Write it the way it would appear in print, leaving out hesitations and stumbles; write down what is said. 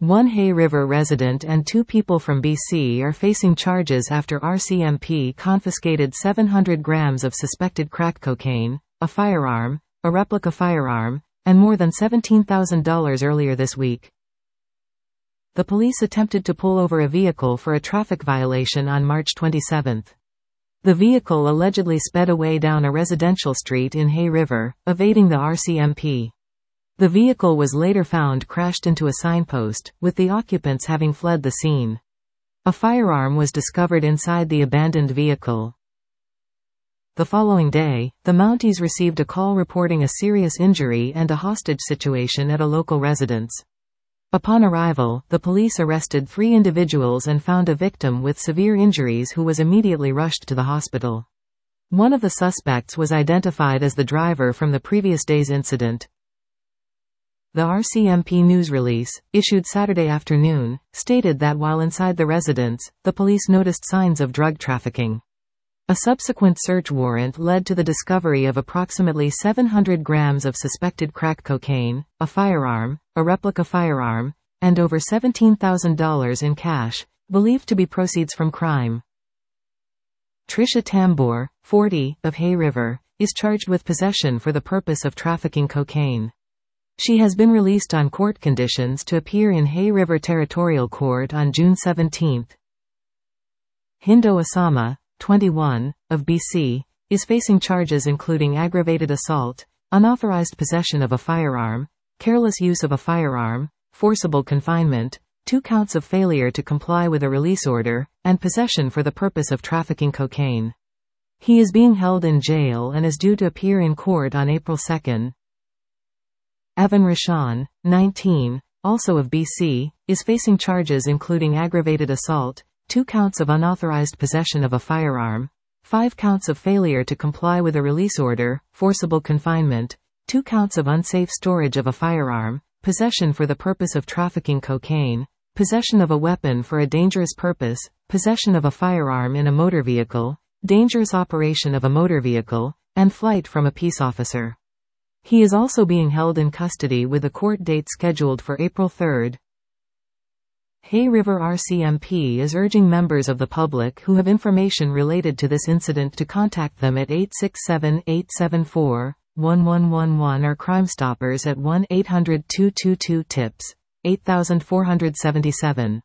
One Hay River resident and 2 people from BC are facing charges after RCMP confiscated 700 grams of suspected crack cocaine, a firearm, a replica firearm, and more than $17,000 earlier this week. The police attempted to pull over a vehicle for a traffic violation on March 27. The vehicle allegedly sped away down a residential street in Hay River, evading the RCMP. The vehicle was later found crashed into a signpost, with the occupants having fled the scene. A firearm was discovered inside the abandoned vehicle. The following day, the Mounties received a call reporting a serious injury and a hostage situation at a local residence. Upon arrival, the police arrested 3 individuals and found a victim with severe injuries who was immediately rushed to the hospital. One of the suspects was identified as the driver from the previous day's incident. The RCMP news release, issued Saturday afternoon, stated that while inside the residence, the police noticed signs of drug trafficking. A subsequent search warrant led to the discovery of approximately 700 grams of suspected crack cocaine, a firearm, a replica firearm, and over $17,000 in cash, believed to be proceeds from crime. Trisha Tambor, 40, of Hay River, is charged with possession for the purpose of trafficking cocaine. She has been released on court conditions to appear in Hay River Territorial Court on June 17. Hindo Asama, 21, of BC, is facing charges including aggravated assault, unauthorized possession of a firearm, careless use of a firearm, forcible confinement, 2 counts of failure to comply with a release order, and possession for the purpose of trafficking cocaine. He is being held in jail and is due to appear in court on April 2. Evan Rashan, 19, also of BC, is facing charges including aggravated assault, 2 counts of unauthorized possession of a firearm, 5 counts of failure to comply with a release order, forcible confinement, 2 counts of unsafe storage of a firearm, possession for the purpose of trafficking cocaine, possession of a weapon for a dangerous purpose, possession of a firearm in a motor vehicle, dangerous operation of a motor vehicle, and flight from a peace officer. He is also being held in custody with a court date scheduled for April 3. Hay River RCMP is urging members of the public who have information related to this incident to contact them at 867-874-1111 or Crime Stoppers at 1-800-222-TIPS, 8477.